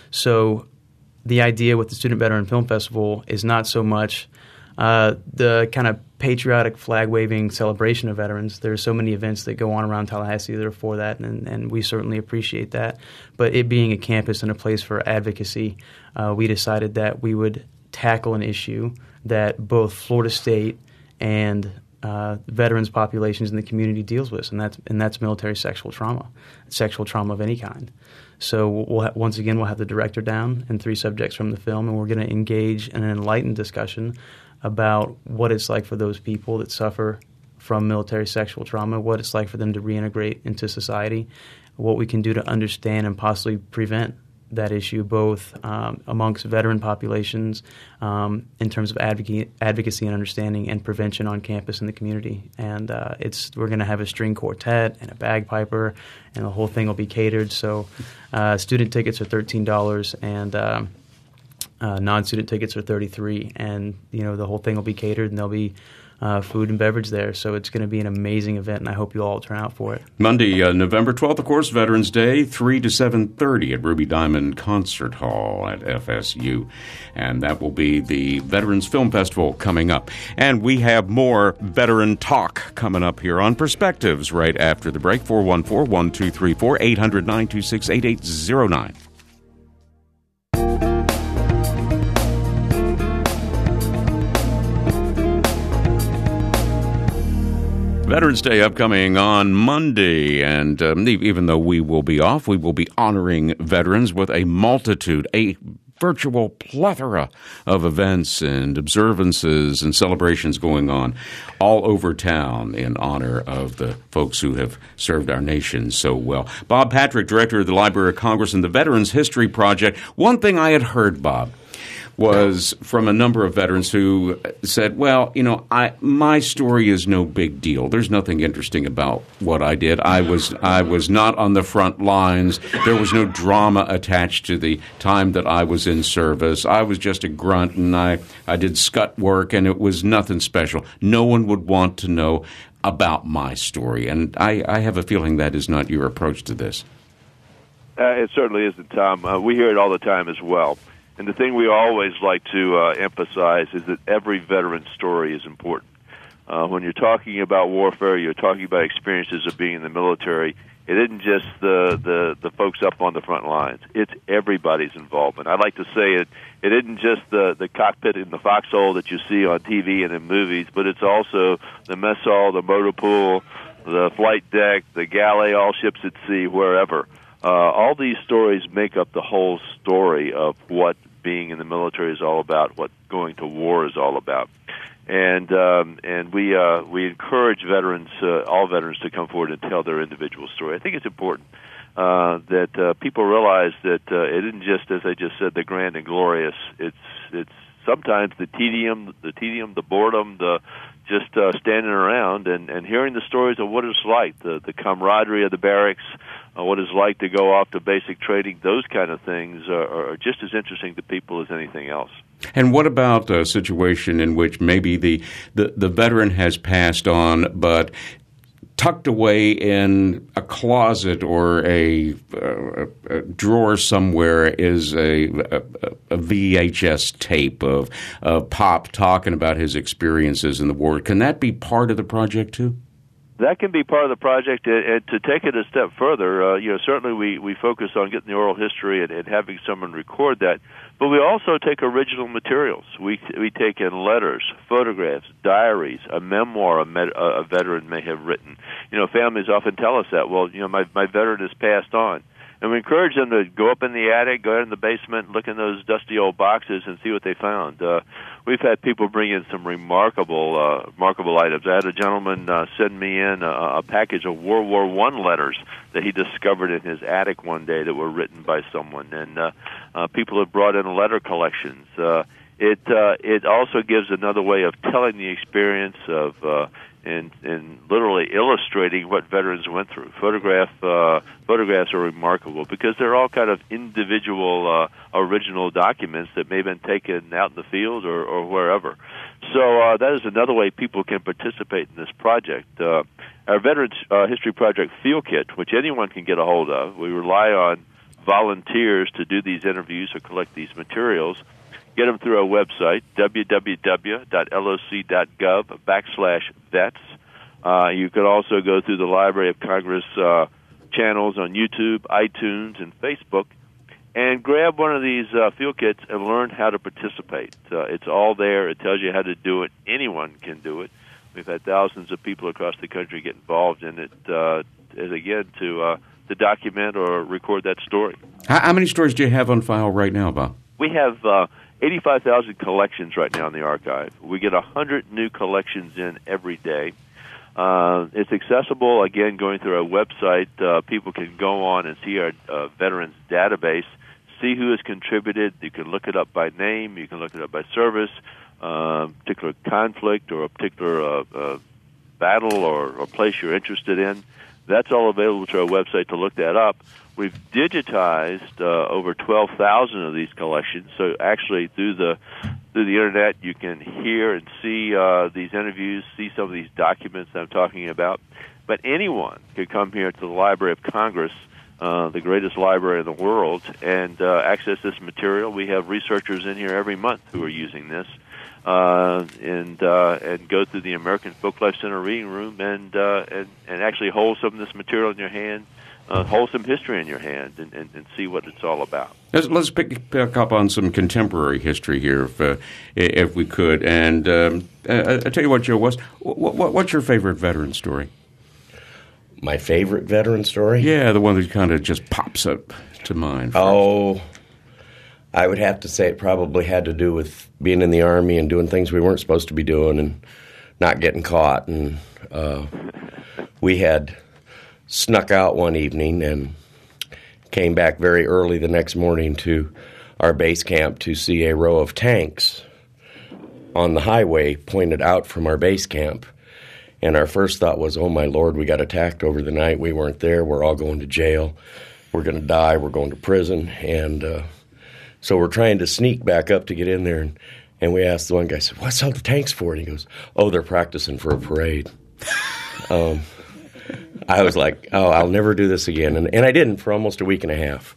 Speaker 5: So the idea with the Student Veteran Film Festival is not so much uh, the kind of patriotic flag-waving celebration of veterans. There are so many events that go on around Tallahassee that are for that, and, and we certainly appreciate that. But it being a campus and a place for advocacy, uh, we decided that we would tackle an issue that both Florida State and uh, veterans populations in the community deals with, and that's and that's military sexual trauma, sexual trauma of any kind. So we'll ha- once again, we'll have the director down and three subjects from the film, and we're going to engage in an enlightened discussion about what it's like for those people that suffer from military sexual trauma, what it's like for them to reintegrate into society, what we can do to understand and possibly prevent that issue, both um, amongst veteran populations um, in terms of advocacy, advocacy and understanding, and prevention on campus in the community. And uh, it's we're going to have a string quartet and a bagpiper, and the whole thing will be catered. So uh, student tickets are thirteen dollars, and um, uh, non-student tickets are thirty-three dollars. And you know the whole thing will be catered, and there'll be Uh, food and beverage there. So it's going to be an amazing event, and I hope you all turn out for it.
Speaker 1: Monday, uh, November twelfth, of course, Veterans Day, three to seven thirty at Ruby Diamond Concert Hall at F S U. And that will be the Veterans Film Festival coming up. And we have more veteran talk coming up here on Perspectives right after the break. four one four, one two three four, eight hundred, nine two six, eight eight zero nine. Veterans Day upcoming on Monday, and um, even though we will be off, we will be honoring veterans with a multitude, a virtual plethora of events and observances and celebrations going on all over town in honor of the folks who have served our nation so well. Bob Patrick, Director of the Library of Congress and the Veterans History Project. One thing I had heard, Bob, was from a number of veterans who said, well, you know, I my story is no big deal. There's nothing interesting about what I did. I was I was not on the front lines. There was no drama attached to the time that I was in service. I was just a grunt, and I, I did scut work, and it was nothing special. No one would want to know about my story. And I, I have a feeling that is not your approach to this.
Speaker 6: Uh, it certainly isn't, Tom. Uh, we hear it all the time as well. And the thing we always like to uh, emphasize is that every veteran's story is important. Uh, when you're talking about warfare, you're talking about experiences of being in the military. It isn't just the, the, the folks up on the front lines. It's everybody's involvement. I like to say it, it isn't just the, the cockpit in the foxhole that you see on T V and in movies, but it's also the mess hall, the motor pool, the flight deck, the galley, all ships at sea, wherever. Uh, all these stories make up the whole story of what being in the military is all about, what going to war is all about. And um, and we uh, we encourage veterans, uh, all veterans, to come forward and tell their individual story. I think it's important uh, that uh, people realize that uh, it isn't just, as I just said, the grand and glorious. It's it's sometimes the tedium, the tedium, the boredom, the just uh, standing around and, and hearing the stories of what it's like, the, the camaraderie of the barracks, uh, what it's like to go off to basic training. Those kind of things are, are just as interesting to people as anything else.
Speaker 1: And what about a situation in which maybe the, the, the veteran has passed on, but tucked away in a closet or a, a, a drawer somewhere is a, a, a V H S tape of, of Pop talking about his experiences in the war? Can that be part of the project too?
Speaker 6: That can be part of the project, and to take it a step further, uh, you know, certainly we, we focus on getting the oral history and, and having someone record that, but we also take original materials. We we take in letters, photographs, diaries, a memoir a, med, a, a veteran may have written. You know, families often tell us that. Well, you know, my my veteran has passed on, And we encourage them to go up in the attic, go in the basement, look in those dusty old boxes, and see what they found. Uh, we've had people bring in some remarkable, uh, remarkable items. I had a gentleman uh, send me in a, a package of World War One letters that he discovered in his attic one day that were written by someone. And uh, uh, people have brought in letter collections. Uh, it uh, it also gives another way of telling the experience of. Uh, And, and literally illustrating what veterans went through. Photograph uh, photographs are remarkable because they're all kind of individual, uh, original documents that may have been taken out in the field or, or wherever. So uh, that is another way people can participate in this project. Uh, our Veterans uh, History Project Field Kit, which anyone can get a hold of, we rely on volunteers to do these interviews or collect these materials. Get them through our website, www.loc.gov backslash vets. Uh, you could also go through the Library of Congress uh, channels on YouTube, iTunes, and Facebook, and grab one of these uh, field kits and learn how to participate. Uh, it's all there. It tells you how to do it. Anyone can do it. We've had thousands of people across the country get involved in it, uh, and again, to, uh, to document or record that story.
Speaker 1: How, how many stories do you have on file right now, Bob?
Speaker 6: We have uh, eighty-five thousand collections right now in the archive. We get one hundred new collections in every day. Uh, it's accessible, again, going through our website. Uh, people can go on and see our uh, veterans database, see who has contributed. You can look it up by name. You can look it up by service, uh, particular conflict or a particular uh, uh, battle or, or place you're interested in. That's all available to our website to look that up. We've digitized uh, over twelve thousand of these collections, so actually through the through the internet you can hear and see uh, these interviews, see some of these documents that I'm talking about. But anyone could come here to the Library of Congress, uh, the greatest library in the world, and uh, access this material. We have researchers in here every month who are using this, uh, and uh, and go through the American Folklife Center reading room and uh, and and actually hold some of this material in your hand. Uh, hold some history in your hand and, and, and see what it's all about.
Speaker 1: Let's, let's pick, pick up on some contemporary history here, if uh, if we could. And um, I, I tell you what, Joe West, what, what, what's your favorite veteran story?
Speaker 2: My favorite veteran story?
Speaker 1: Yeah, the one that kind of just pops up to mind.
Speaker 2: Oh, I would have to say it probably had to do with being in the Army and doing things we weren't supposed to be doing and not getting caught. And uh, we had snuck out one evening and came back very early the next morning to our base camp to see a row of tanks on the highway pointed out from our base camp. And our first thought was, oh, my Lord, we got attacked over the night. We weren't there. We're all going to jail. We're going to die. We're going to prison. And uh, so we're trying to sneak back up to get in there. And, and we asked the one guy, said, what's all the tanks for? And he goes, oh, they're practicing for a parade. um I was like, oh, I'll never do this again. And, and I didn't for almost a week and a half.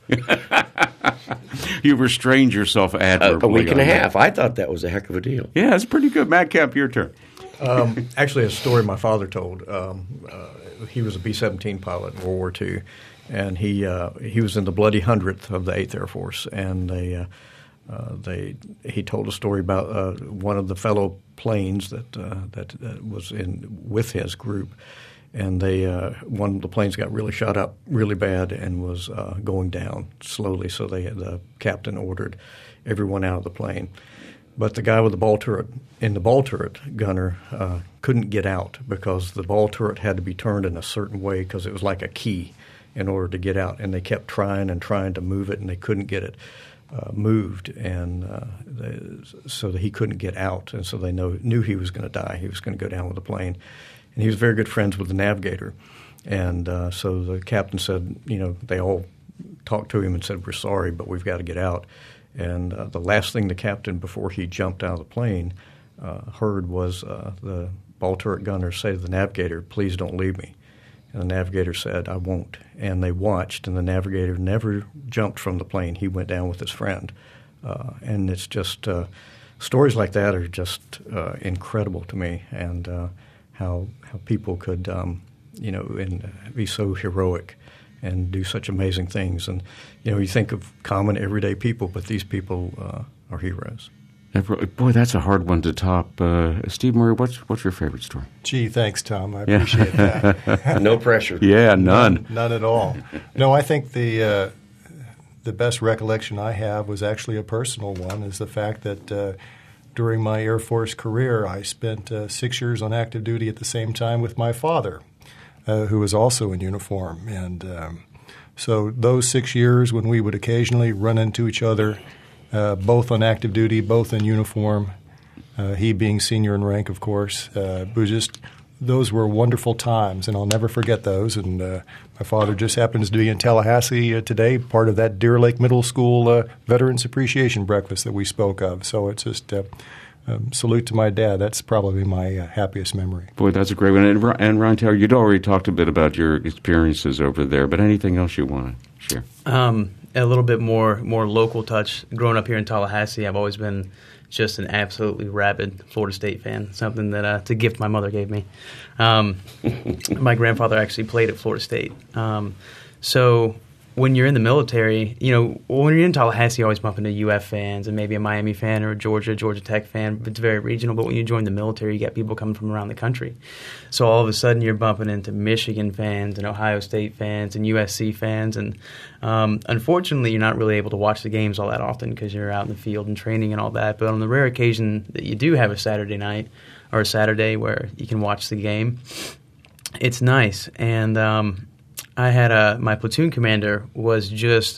Speaker 1: You restrained yourself admirably.
Speaker 2: A, a week and a half.
Speaker 1: That.
Speaker 2: I thought that was a heck of a deal.
Speaker 1: Yeah, that's pretty good. Matt Kemp, your turn.
Speaker 3: Um, actually, a story my father told. Um, uh, he was a B seventeen pilot in World War Two, and he uh, he was in the bloody hundredth of the eighth Air Force. And they uh, uh, they he told a story about uh, one of the fellow planes that uh, that uh, was in with his group. And they uh, one of the planes got really shot up really bad and was uh, going down slowly. So they the captain ordered everyone out of the plane. But the guy with the ball turret in the ball turret gunner uh, couldn't get out because the ball turret had to be turned in a certain way because it was like a key in order to get out. And they kept trying and trying to move it, and they couldn't get it uh, moved. And uh, they, so that he couldn't get out. And so they know, knew he was going to die. He was going to go down with the plane. And he was very good friends with the navigator. And uh, so the captain said, you know, they all talked to him and said, we're sorry, but we've got to get out. And uh, the last thing the captain, before he jumped out of the plane, uh, heard was uh, the ball turret gunner say to the navigator, please don't leave me. And the navigator said, I won't. And they watched, and the navigator never jumped from the plane. He went down with his friend. Uh, and it's just uh, stories like that are just uh, incredible to me. And uh, how how people could, um, you know, and be so heroic and do such amazing things. And, you know, you think of common everyday people, but these people uh, are heroes.
Speaker 1: Boy, that's a hard one to top. Uh, Steve Murray, what's what's your favorite story?
Speaker 4: Gee, thanks, Tom. I appreciate yeah. that.
Speaker 2: No pressure.
Speaker 1: Yeah, none.
Speaker 4: none. None at all. No, I think the uh, the best recollection I have was actually a personal one, is the fact that uh, during my Air Force career, I spent uh, six years on active duty at the same time with my father, uh, who was also in uniform. And um, so those six years when we would occasionally run into each other, Uh, both on active duty, both in uniform, uh, he being senior in rank, of course. Uh, was just, those were wonderful times, and I'll never forget those. And uh, my father just happens to be in Tallahassee uh, today, part of that Deer Lake Middle School uh, Veterans Appreciation Breakfast that we spoke of. So it's just uh, um, salute to my dad. That's probably my uh, happiest memory.
Speaker 1: Boy, that's a great one. And, and Ron Taylor, you'd already talked a bit about your experiences over there, but anything else you want to share?
Speaker 5: Um, a little bit more more local touch. Growing up here in Tallahassee, I've always been just an absolutely rabid Florida State fan, something that uh, it's a gift my mother gave me. Um, my grandfather actually played at Florida State. Um, so when you're in the military, you know, when you're in Tallahassee, you always bump into U F fans and maybe a Miami fan or a Georgia, Georgia Tech fan. It's very regional. But when you join the military, you get people coming from around the country. So all of a sudden, you're bumping into Michigan fans and Ohio State fans and U S C fans. And um, unfortunately, you're not really able to watch the games all that often because you're out in the field and training and all that. But on the rare occasion that you do have a Saturday night or a Saturday where you can watch the game, it's nice. And um, I had a my platoon commander was just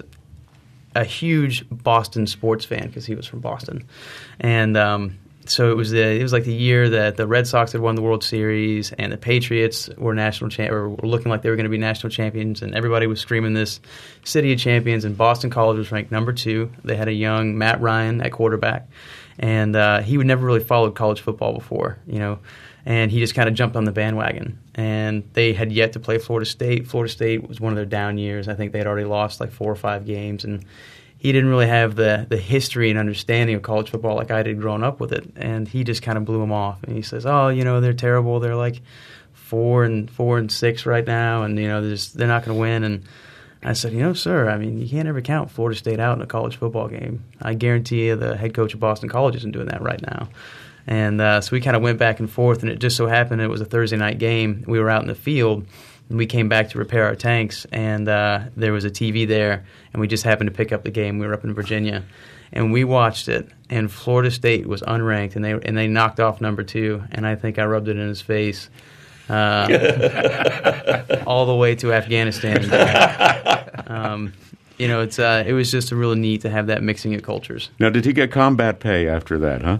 Speaker 5: a huge Boston sports fan because he was from Boston, and um, so it was the it was like the year that the Red Sox had won the World Series and the Patriots were national cha- or were looking like they were going to be national champions, and everybody was screaming this City of Champions. And Boston College was ranked number two. They had a young Matt Ryan at quarterback, and uh, he would never really followed college football before, you know. And he just kind of jumped on the bandwagon. And they had yet to play Florida State. Florida State was one of their down years. I think they had already lost like four or five games. And he didn't really have the, the history and understanding of college football like I did growing up with it. And he just kind of blew him off. And he says, oh, you know, they're terrible. They're like four and four and six right now. And, you know, they're, just, they're not going to win. And I said, you know, sir, I mean, you can't ever count Florida State out in a college football game. I guarantee you the head coach of Boston College isn't doing that right now. And uh, so we kind of went back and forth, and it just so happened it was a Thursday night game. We were out in the field, and we came back to repair our tanks, and uh, there was a T V there, and we just happened to pick up the game. We were up in Virginia, and we watched it, and Florida State was unranked, and they and they knocked off number two, and I think I rubbed it in his face uh, all the way to Afghanistan. Um, You know, it's uh, it was just really neat to have that mixing of cultures.
Speaker 1: Now, did he get combat pay after that, huh?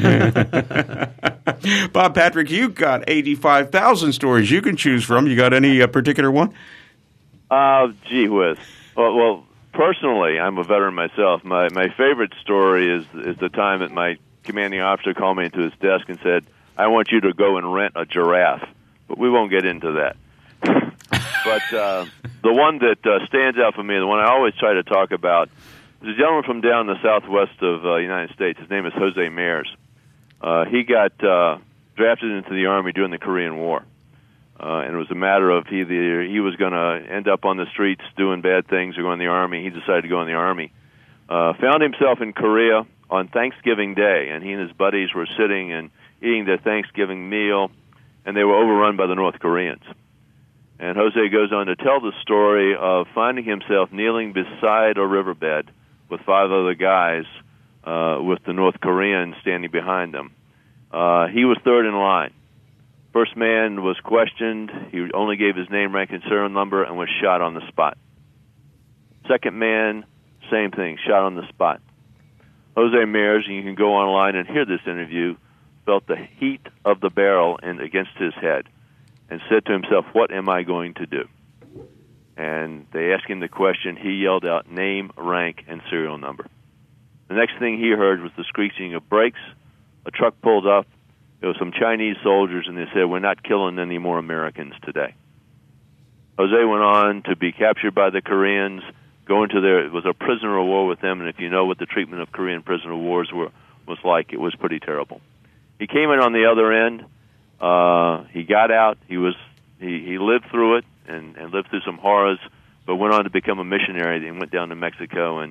Speaker 1: Bob Patrick, you got eighty-five thousand stories you can choose from. You got any uh, particular one?
Speaker 6: Uh, gee whiz. Well, well, personally, I'm a veteran myself. My my favorite story is is the time that my commanding officer called me into his desk and said, I want you to go and rent a giraffe. But we won't get into that. But uh, the one that uh, stands out for me, the one I always try to talk about, is a gentleman from down the southwest of the uh, United States. His name is Jose Mayers. Uh, he got uh, drafted into the Army during the Korean War. Uh, and it was a matter of either he was going to end up on the streets doing bad things or go in the Army. He decided to go in the Army. Uh, found himself in Korea on Thanksgiving Day, and he and his buddies were sitting and eating their Thanksgiving meal, and they were overrun by the North Koreans. And Jose goes on to tell the story of finding himself kneeling beside a riverbed with five other guys uh, with the North Koreans standing behind them. Uh, he was third in line. First man was questioned. He only gave his name, rank, and serial number and was shot on the spot. Second man, same thing, shot on the spot. Jose Mayers, and you can go online and hear this interview, felt the heat of the barrel in, against his head, and said to himself, what am I going to do? And they asked him the question. He yelled out, name, rank, and serial number. The next thing he heard was the screeching of brakes. A truck pulled up. There were some Chinese soldiers, and they said, we're not killing any more Americans today. Jose went on to be captured by the Koreans, go into their, it was a prisoner of war with them, and if you know what the treatment of Korean prisoner of wars were, was like, it was pretty terrible. He came in on the other end. Uh, he got out. He was he, he lived through it and, and lived through some horrors, but went on to become a missionary and went down to Mexico and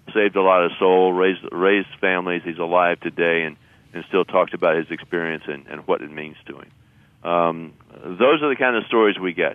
Speaker 6: saved a lot of soul, raised raised families. He's alive today, and, and still talks about his experience and, and what it means to him. Um, those are the kind of stories we get,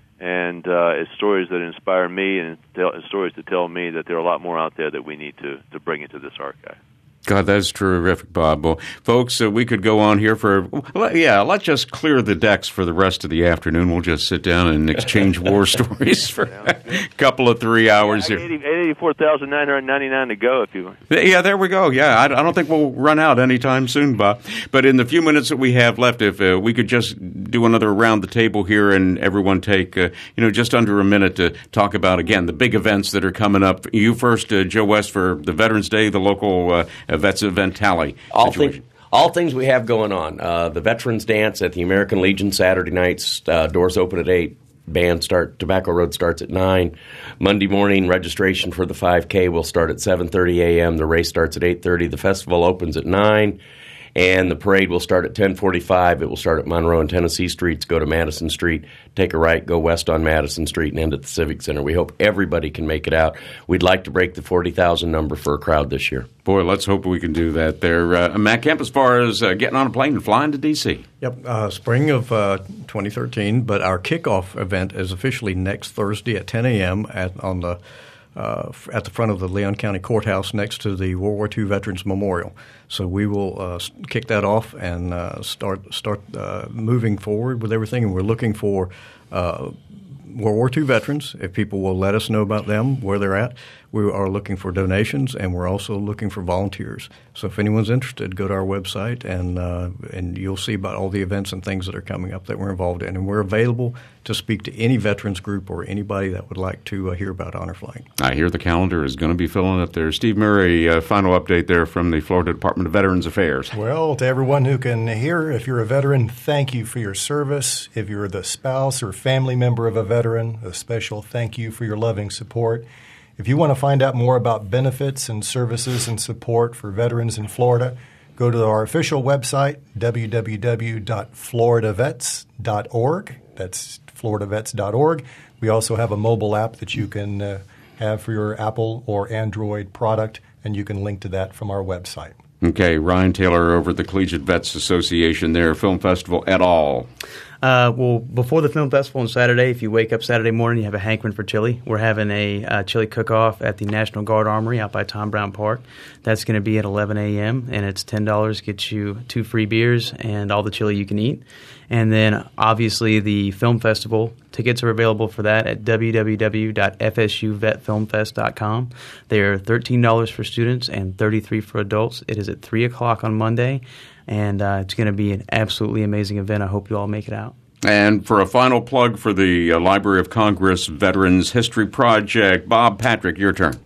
Speaker 6: and uh, it's stories that inspire me, and tell, stories that tell me that there are a lot more out there that we need to, to bring into this archive.
Speaker 1: God, that's terrific, Bob. Well, folks, uh, we could go on here for, well, yeah, let's just clear the decks for the rest of the afternoon. We'll just sit down and exchange war stories for a couple of three hours
Speaker 6: yeah,
Speaker 1: here.
Speaker 6: eighty-four thousand nine hundred ninety-nine to go if you want.
Speaker 1: Yeah, there we go. Yeah, I, I don't think we'll run out anytime soon, Bob. But in the few minutes that we have left, if uh, we could just do another around the table here and everyone take, uh, you know, just under a minute to talk about, again, the big events that are coming up. You first, uh, Joe West, for the Veterans Day, the local uh, Vets Event Tally
Speaker 2: all, thing, all things we have going on. Uh, the Veterans Dance at the American Legion Saturday nights. Uh, doors open at eight. Band start. Tobacco Road starts at nine. Monday morning registration for the five K will start at seven thirty a.m. The race starts at eight thirty. The festival opens at nine. And the parade will start at ten forty-five. It will start at Monroe and Tennessee Streets, go to Madison Street, take a right, go west on Madison Street, and end at the Civic Center. We hope everybody can make it out. We'd like to break the forty thousand number for a crowd this year.
Speaker 1: Boy, let's hope we can do that there. Uh, Matt Kemp, as far as uh, getting on a plane and flying to D C
Speaker 3: Yep, uh, spring of uh, twenty thirteen, but our kickoff event is officially next Thursday at ten a.m. at on the Uh, at the front of the Leon County Courthouse next to the World War Two Veterans Memorial. So we will uh, kick that off and uh, start start uh, moving forward with everything. And we're looking for uh, World War Two veterans. If people will let us know about them, where they're at, we are looking for donations, and we're also looking for volunteers. So if anyone's interested, go to our website, and uh, and you'll see about all the events and things that are coming up that we're involved in. And we're available to speak to any veterans group or anybody that would like to uh, hear about honor flying.
Speaker 1: I hear the calendar is going to be filling up there. Steve Murray, uh, final update there from the Florida Department of Veterans Affairs.
Speaker 4: Well, to everyone who can hear, if you're a veteran, thank you for your service. If you're the spouse or family member of a veteran, a special thank you for your loving support. If you want to find out more about benefits and services and support for veterans in Florida, go to our official website, w w w dot florida vets dot org. That's florida vets dot org. We also have a mobile app that you can uh, have for your Apple or Android product, and you can link to that from our website.
Speaker 1: Okay, Ryan Taylor over at the Collegiate Vets Association there, Film Festival et al.
Speaker 5: Uh, well, before the film festival on Saturday, if you wake up Saturday morning, you have a hankering for chili. We're having a uh, chili cook-off at the National Guard Armory out by Tom Brown Park. That's going to be at eleven a.m., and it's ten dollars, gets you two free beers and all the chili you can eat. And then, obviously, the film festival, tickets are available for that at w w w dot f s u vet film fest dot com. They are thirteen dollars for students and thirty-three dollars for adults. It is at three o'clock on Monday, and uh, it's going to be an absolutely amazing event. I hope you all make it out.
Speaker 1: And for a final plug for the uh, Library of Congress Veterans History Project, Bob Patrick, your turn.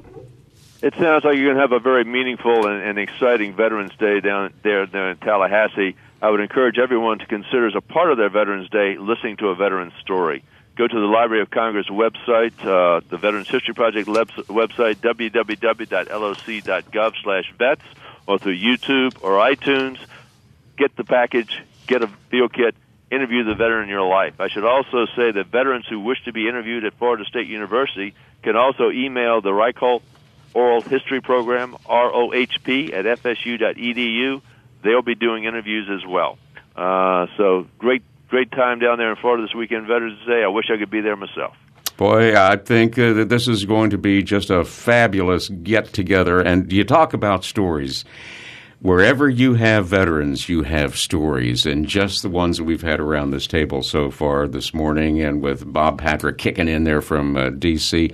Speaker 6: It sounds like you're going to have a very meaningful and, and exciting Veterans Day down there, there in Tallahassee. I would encourage everyone to consider, as a part of their Veterans Day, listening to a veteran's story. Go to the Library of Congress website, uh, the Veterans History Project website, w w w dot l o c dot gov slash vets, or through YouTube or iTunes. Get the package, get a field kit, interview the veteran in your life. I should also say that veterans who wish to be interviewed at Florida State University can also email the Reichelt Oral History Program, R O H P, at f s u dot e d u. They'll be doing interviews as well. Uh, so great, great time down there in Florida this weekend, Veterans Day. I wish I could be there myself.
Speaker 1: Boy, I think uh, that this is going to be just a fabulous get-together. And you talk about stories. Wherever you have veterans, you have stories, and just the ones that we've had around this table so far this morning, and with Bob Patrick kicking in there from uh, D C,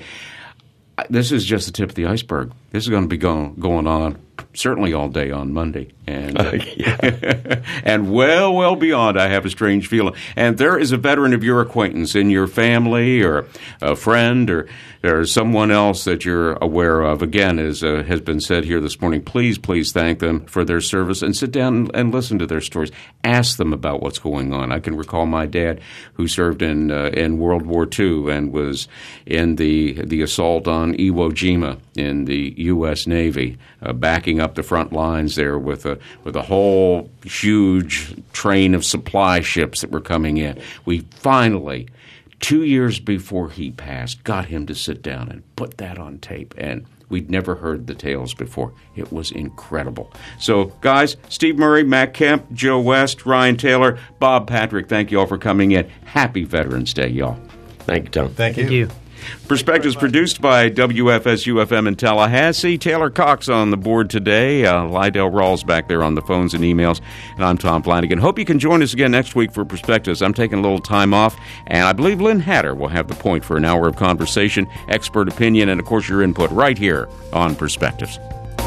Speaker 1: this is just the tip of the iceberg. This is going to be going, going on certainly all day on Monday. And uh, yeah. and well, well beyond, I have a strange feeling. And there is a veteran of your acquaintance in your family or a friend or, or someone else that you're aware of. Again, as uh, has been said here this morning, please, please thank them for their service and sit down and, and listen to their stories. Ask them about what's going on. I can recall my dad, who served in uh, in World War Two and was in the the assault on Iwo Jima in the U S Navy, uh, backing up the front lines there with a with a whole huge train of supply ships that were coming in. We finally two years before he passed, got him to sit down and put that on tape. And we'd never heard the tales before. It was incredible. So, guys, Steve Murray, Matt Kemp, Joe West, Ryan Taylor, Bob Patrick, thank you all for coming in. Happy Veterans Day, y'all.
Speaker 2: Thank you, Tom.
Speaker 4: Thank you.
Speaker 5: Thank you.
Speaker 1: Perspectives produced by W F S U F M in Tallahassee. Taylor Cox on the board today. Uh, Lydell Rawls back there on the phones and emails. And I'm Tom Flanagan. Hope you can join us again next week for Perspectives. I'm taking a little time off, and I believe Lynn Hatter will have the point for an hour of conversation, expert opinion, and, of course, your input right here on Perspectives.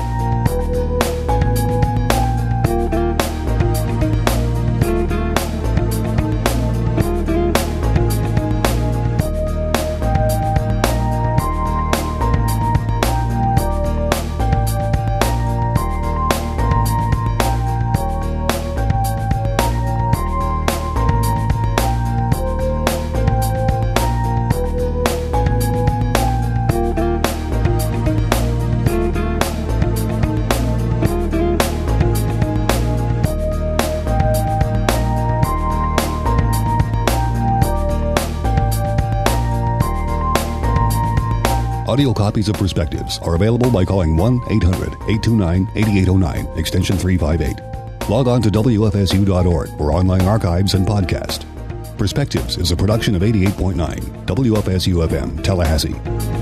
Speaker 7: Audio copies of Perspectives are available by calling one eight hundred eight two nine eight eight zero nine, extension three five eight. Log on to W F S U dot org for online archives and podcast. Perspectives is a production of eighty-eight point nine W F S U F M, Tallahassee.